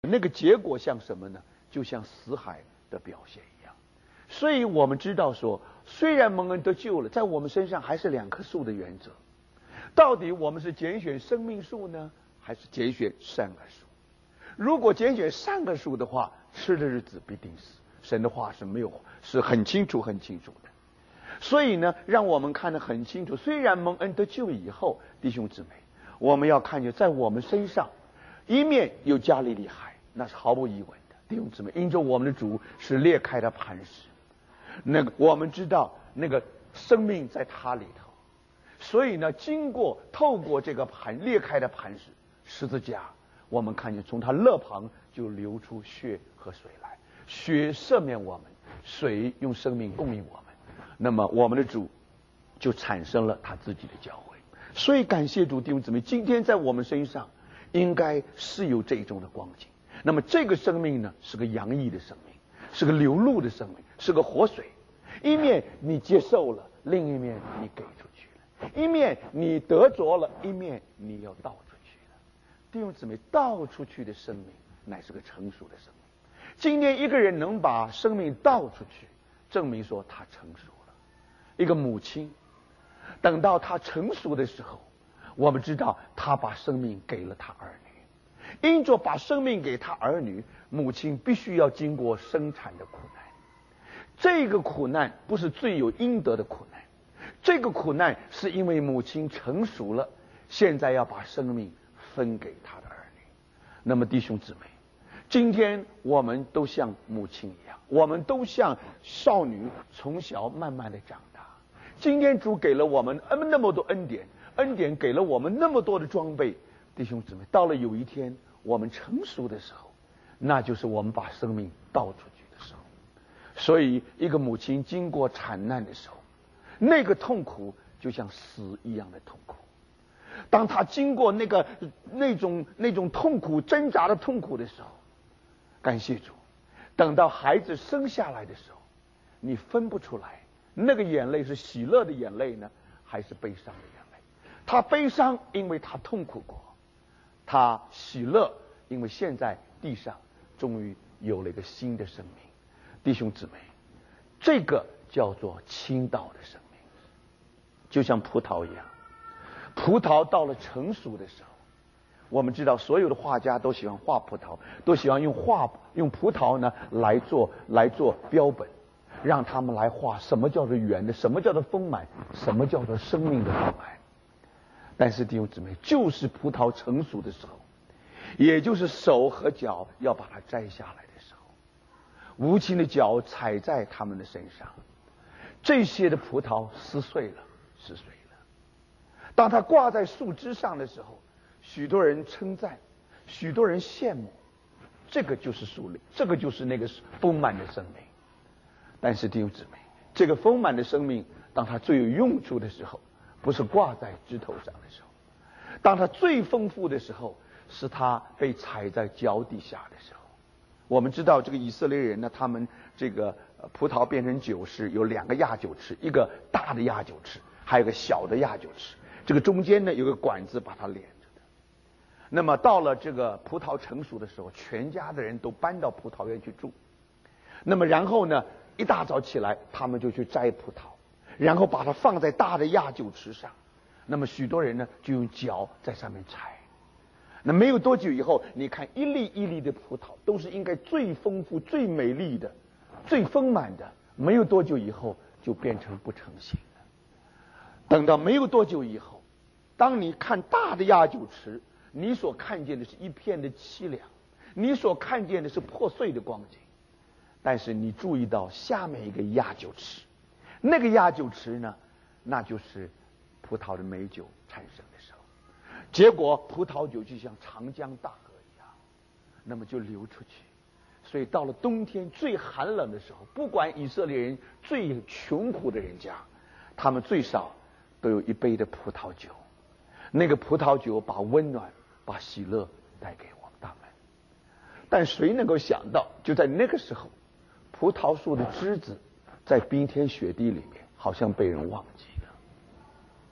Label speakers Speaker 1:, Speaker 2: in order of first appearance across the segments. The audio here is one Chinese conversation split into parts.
Speaker 1: 那个结果像什么呢？就像死海的表现一样。所以我们知道说，虽然蒙恩得救了，在我们身上还是两棵树的原则。到底我们是拣选生命树呢，还是拣选善恶树？如果拣选善恶树的话，吃的日子必定死。神的话是很清楚的。所以呢，让我们看得很清楚。虽然蒙恩得救以后，弟兄姊妹，我们要看见在我们身上，一面有加利利海，那是毫无疑问的。弟兄姊妹，因着我们的主是裂开的磐石，那个我们知道那个生命在他里头，所以呢，透过这个裂开的磐石十字架，我们看见从他肋旁就流出血和水来，血赦免我们，水用生命供应我们，那么我们的主就产生了他自己的教会。所以感谢主，弟兄姊妹，今天在我们身上应该是有这种的光景。那么这个生命呢，是个洋溢的生命，是个流露的生命，是个活水。一面你接受了，另一面你给出去了；一面你得着了，一面你要倒出去了。弟兄姊妹，倒出去的生命乃是个成熟的生命。今天一个人能把生命倒出去，证明说他成熟了。一个母亲等到他成熟的时候，我们知道他把生命给了他儿女。因着把生命给他儿女，母亲必须要经过生产的苦难。这个苦难不是罪有应得的苦难，这个苦难是因为母亲成熟了，现在要把生命分给他的儿女。那么弟兄姊妹，今天我们都像母亲一样，我们都像少女，从小慢慢的长大。今天主给了我们那么多恩典给了我们那么多的装备。弟兄姊妹，到了有一天我们成熟的时候，那就是我们把生命倒出去的时候。所以一个母亲经过产难的时候，那个痛苦就像死一样的痛苦。当他经过那种痛苦挣扎的痛苦的时候，感谢主，等到孩子生下来的时候，你分不出来那个眼泪是喜乐的眼泪呢，还是悲伤的眼泪。他悲伤，因为他痛苦过；他喜乐，因为现在地上终于有了一个新的生命。弟兄姊妹，这个叫做倾倒的生命，就像葡萄一样。葡萄到了成熟的时候，我们知道所有的画家都喜欢画葡萄，都喜欢用葡萄呢来做标本，让他们来画什么叫做圆的，什么叫做丰满，什么叫做生命的丰满。但是弟兄姊妹，就是葡萄成熟的时候，也就是手和脚要把它摘下来的时候，无情的脚踩在他们的身上，这些的葡萄撕碎了。当它挂在树枝上的时候，许多人称赞，许多人羡慕，这个就是树林，这个就是那个丰满的生命。但是弟兄姊妹，这个丰满的生命，当它最有用处的时候，不是挂在枝头上的时候，当它最丰富的时候，是它被踩在脚底下的时候。我们知道这个以色列人呢，他们这个葡萄变成酒时有两个压酒池，一个大的压酒池，还有一个小的压酒池，这个中间呢有个管子把它连着的。那么到了这个葡萄成熟的时候，全家的人都搬到葡萄园去住。那么然后呢，一大早起来，他们就去摘葡萄，然后把它放在大的压酒池上。那么许多人呢就用脚在上面踩。那没有多久以后，你看一粒一粒的葡萄都是应该最丰富、最美丽的、最丰满的，没有多久以后就变成不成形了。等到没有多久以后，当你看大的压酒池，你所看见的是一片的凄凉，你所看见的是破碎的光景。但是你注意到下面一个压酒池，那个压酒池呢，那就是葡萄的美酒产生的时候。结果葡萄酒就像长江大河一样，那么就流出去。所以到了冬天最寒冷的时候，不管以色列人最穷苦的人家，他们最少都有一杯的葡萄酒。那个葡萄酒把温暖、把喜乐带给我们大们。但谁能够想到，就在那个时候，葡萄树的枝子在冰天雪地里面好像被人忘记了。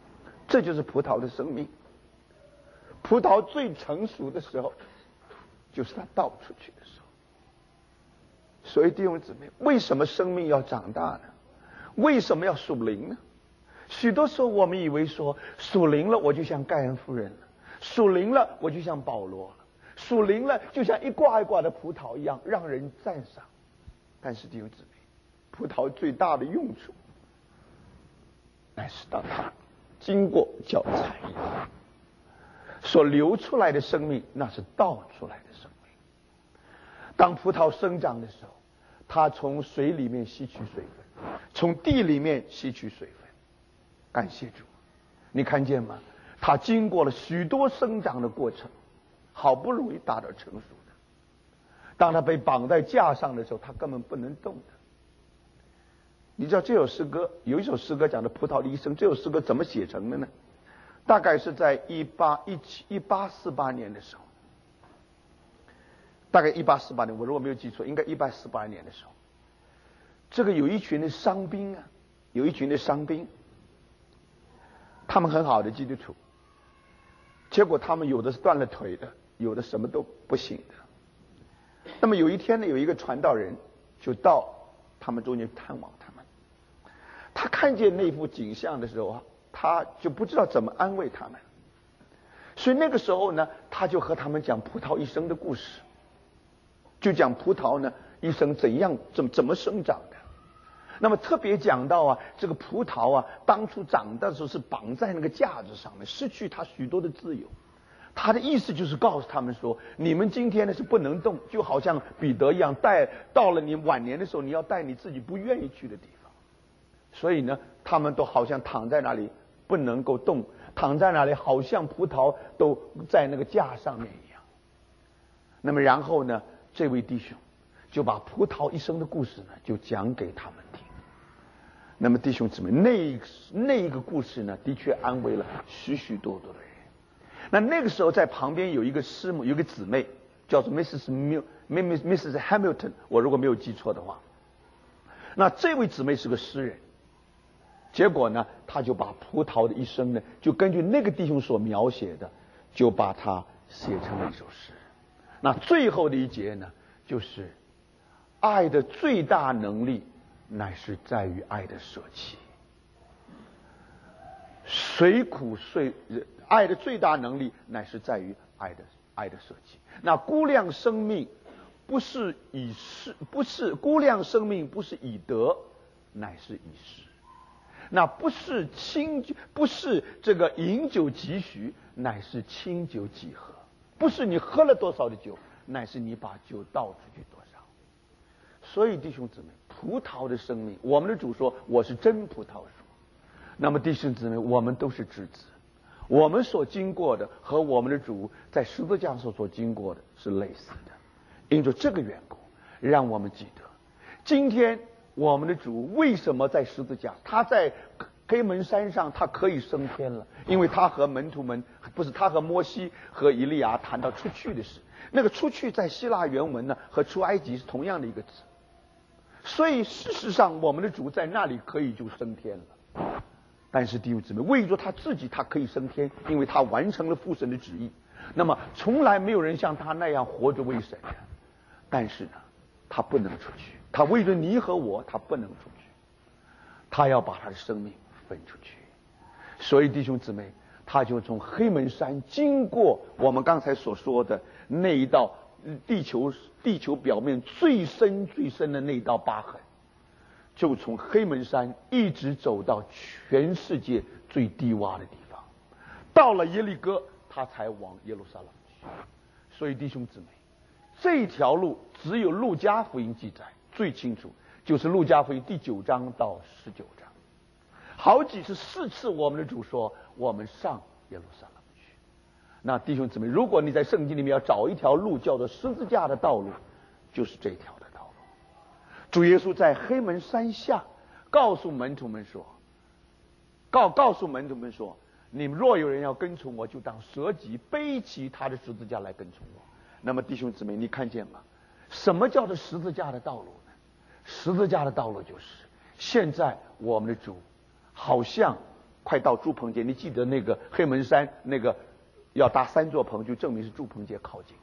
Speaker 1: 这就是葡萄的生命。葡萄最成熟的时候， 就是他倒出去的时候。所以弟兄姊妹，为什么生命要长大呢？为什么要属灵呢？许多时候我们以为说属灵了我就像盖恩夫人了，属灵了我就像保罗了，属灵了就像一挂一挂的葡萄一样让人赞赏。但是弟兄姊妹，葡萄最大的用处乃是当它经过脚踩所流出来的生命，那是倒出来的生命。当葡萄生长的时候，它从水里面吸取水分，从地里面吸取水分。感谢主，你看见吗？它经过了许多生长的过程，好不容易达到成熟的。当它被绑在架上的时候，它根本不能动的。你知道这首诗歌，有一首诗歌讲的葡萄的一生，这首诗歌怎么写成的呢？大概是在1848年的时候，大概1848年，我如果没有记错，应该1848年的时候，这个有一群的伤兵啊，有一群的伤兵，他们很好的基督徒，结果他们有的是断了腿的，有的什么都不行的。那么有一天呢，有一个传道人就到他们中间探望他们，他看见那幅景象的时候啊，他就不知道怎么安慰他们，所以那个时候呢，他就和他们讲葡萄一生的故事，就讲葡萄呢一生怎么生长的。那么特别讲到啊，这个葡萄啊，当初长的时候是绑在那个架子上面，失去它许多的自由。他的意思就是告诉他们说，你们今天呢是不能动，就好像彼得一样，到了你晚年的时候，你要带你自己不愿意去的地方。所以呢，他们都好像躺在那里不能够动，躺在那里好像葡萄都在那个架上面一样。那么然后呢，这位弟兄就把葡萄一生的故事呢就讲给他们听。那么弟兄姊妹，那一个故事呢，的确安慰了许许多多的人。那个时候在旁边有一个师母，有一个姊妹叫做 Mrs. Hamilton， 我如果没有记错的话。那这位姊妹是个诗人，结果呢，他就把葡萄的一生呢，就根据那个弟兄所描写的，就把它写成了一首诗。那最后的一节呢，就是爱的最大能力乃是在于爱的舍弃。谁苦谁爱的最大能力乃是在于爱的舍弃。那估量生命不是估量生命不是以得，乃是以失。那不是这个饮酒几许，乃是清酒几何。不是你喝了多少的酒，乃是你把酒倒出去多少。所以弟兄姊妹，葡萄的生命，我们的主说我是真葡萄树。那么弟兄姊妹，我们都是枝子，我们所经过的和我们的主在十字架上所经过的是类似的。因着这个缘故，让我们记得今天我们的主为什么在十字架，他在黑门山上他可以升天了，因为他和门徒们，不是他和摩西和以利亚谈到出去的事。那个出去在希腊原文呢和出埃及是同样的一个字，所以事实上我们的主在那里可以就升天了。但是弟兄姊妹，为着他自己他可以升天，因为他完成了父神的旨意。那么从来没有人像他那样活着为神的，但是呢他不能出去，他为着你和我他不能出去，他要把他的生命分出去。所以弟兄姊妹，他就从黑门山经过我们刚才所说的那一道地球表面最深的那一道疤痕，就从黑门山一直走到全世界最低洼的地方，到了耶利哥他才往耶路撒冷去。所以弟兄姊妹，这条路只有路加福音记载最清楚，就是路加福音第9章到19章，好几次4次我们的主说我们上耶路撒冷去。那弟兄姊妹，如果你在圣经里面要找一条路叫做十字架的道路，就是这条的道路。主耶稣在黑门山下告诉门徒们说，你们若有人要跟从我，就当舍己背起他的十字架来跟从我。那么弟兄姊妹，你看见吗？什么叫做十字架的道路呢？十字架的道路就是现在我们的主好像快到住棚节，你记得那个黑门山那个要搭3座棚，就证明是住棚节靠近。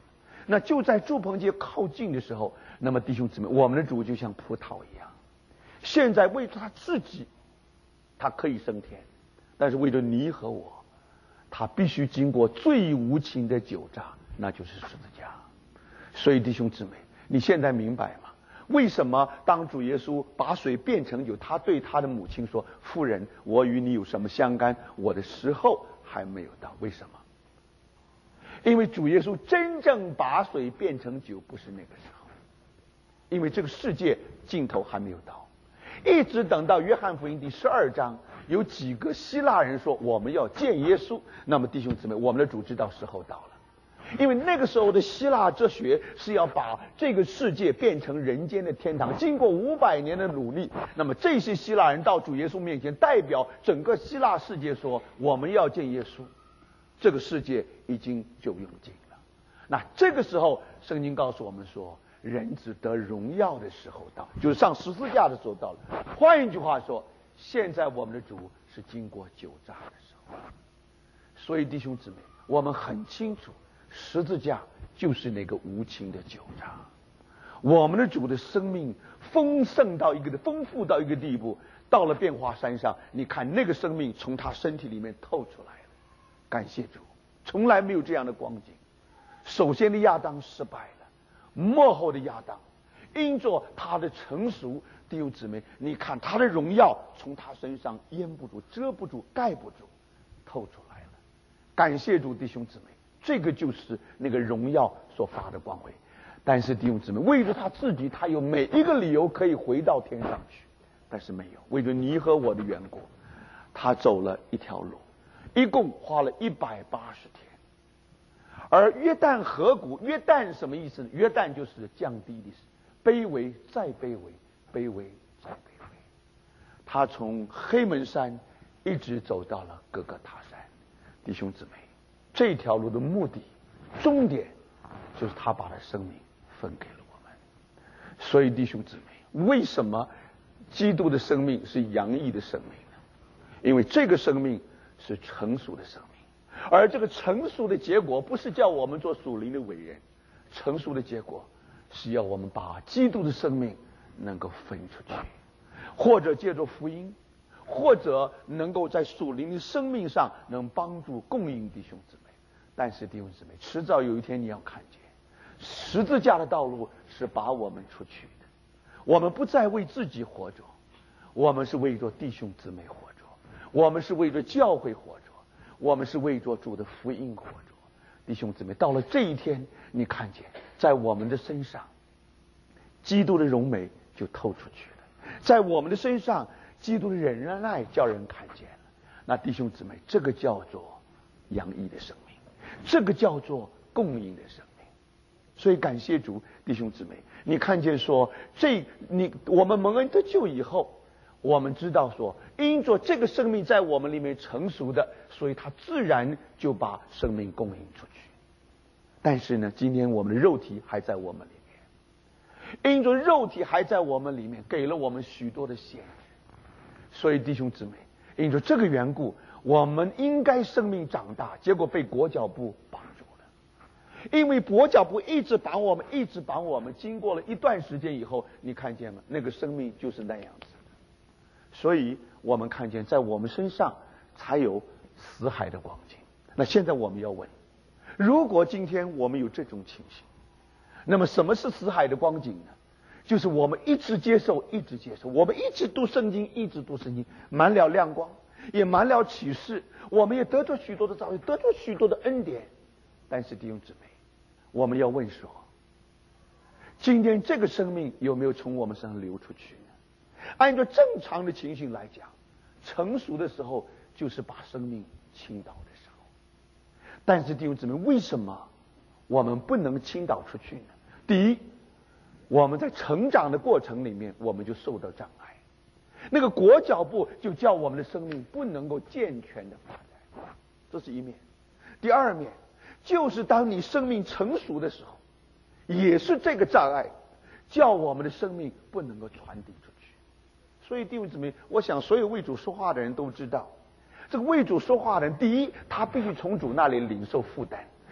Speaker 1: 那就在住棚节靠近的时候，那么弟兄姊妹，我们的主就像葡萄一样，现在为了他自己，他可以升天，但是为了你和我，他必须经过最无情的酒榨，那就是十字架。所以弟兄姊妹，你现在明白吗？为什么当主耶稣把水变成酒，他对他的母亲说：“妇人，我与你有什么相干？我的时候还没有到。”为什么？因为主耶稣真正把水变成酒不是那个时候，因为这个世界尽头还没有到，一直等到约翰福音第12章，有几个希腊人说我们要见耶稣，那么弟兄姊妹，我们的主知道时候到了。因为那个时候的希腊哲学是要把这个世界变成人间的天堂，经过500年的努力，那么这些希腊人到主耶稣面前，代表整个希腊世界说我们要见耶稣，这个世界已经就用尽了。那这个时候圣经告诉我们说，人子得荣耀的时候到，就是上十字架的时候到了。换一句话说，现在我们的主是经过酒榨的时候。所以弟兄姊妹，我们很清楚，十字架就是那个无情的酒榨。我们的主的生命丰富到一个地步，到了变化山上，你看那个生命从他身体里面透出来了。感谢主，从来没有这样的光景。首先的亚当失败了，末后的亚当因着他的成熟，弟兄姊妹，你看他的荣耀从他身上掩不住、遮不住、盖不住，透出来了。感谢主，弟兄姊妹，这个就是那个荣耀所发的光辉。但是弟兄姊妹，为了他自己，他有每一个理由可以回到天上去，但是没有。为了你和我的缘故，他走了一条路，一共花了180天。而约旦河谷，约旦什么意思呢？约旦就是降低的意思，卑微再卑微，卑微再卑微。他从黑门山一直走到了各个他山。弟兄姊妹，这条路的目的终点就是他把他生命分给了我们。所以弟兄姊妹，为什么基督的生命是洋溢的生命呢？因为这个生命是成熟的生命，而这个成熟的结果不是叫我们做属灵的伟人，成熟的结果是要我们把基督的生命能够分出去，或者借助福音，或者能够在属灵的生命上能帮助供应弟兄姊妹。但是弟兄姊妹，迟早有一天你要看见，十字架的道路是把我们出去的。我们不再为自己活着，我们是为着弟兄姊妹活着，我们是为着教会活着，我们是为着主的福音活着。弟兄姊妹，到了这一天，你看见在我们的身上，基督的荣美就透出去了，在我们的身上，基督的忍耐叫人看见了。那弟兄姊妹，这个叫做洋溢的生命，这个叫做供应的生命。所以感谢主，弟兄姊妹，你看见说我们蒙恩得救以后，我们知道说，因着这个生命在我们里面成熟的，所以他自然就把生命供应出去。但是呢，今天我们的肉体还在我们里面，因着肉体还在我们里面，给了我们许多的限制。所以弟兄姊妹，因着这个缘故，我们应该生命长大，结果被裹脚布绑住了。因为裹脚布一直绑我们，经过了一段时间以后，你看见吗？那个生命就是那样子的。所以我们看见在我们身上才有死海的光景。那现在我们要问，如果今天我们有这种情形，那么什么是死海的光景呢？就是我们一直接受，我们一直读圣经，满了亮光，也满了启示，我们也得着许多的造就，得着许多的恩典。但是弟兄姊妹，我们要问说，今天这个生命有没有从我们身上流出去呢？按照正常的情形来讲，成熟的时候就是把生命倾倒的时候。但是弟兄姊妹，为什么我们不能倾倒出去呢？第一，我们在成长的过程里面，我们就受到障碍，那个裹脚布就叫我们的生命不能够健全的发展，这是一面。第二面，就是当你生命成熟的时候，也是这个障碍叫我们的生命不能够传递出去。所以弟兄姊妹，我想所有为主说话的人都知道，这个为主说话的人，第一，他必须从主那里领受负担，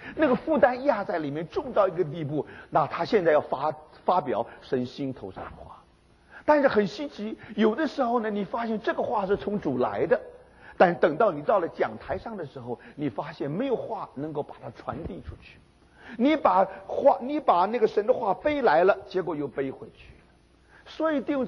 Speaker 1: 那个负担压在里面，重到一个地步，那他现在要发表神心头上的话。但是很稀奇，有的时候呢，你发现这个话是从主来的，但等到你到了讲台上的时候，你发现没有话能够把它传递出去。你把那个神的话背来了，结果又背回去了。所以弟兄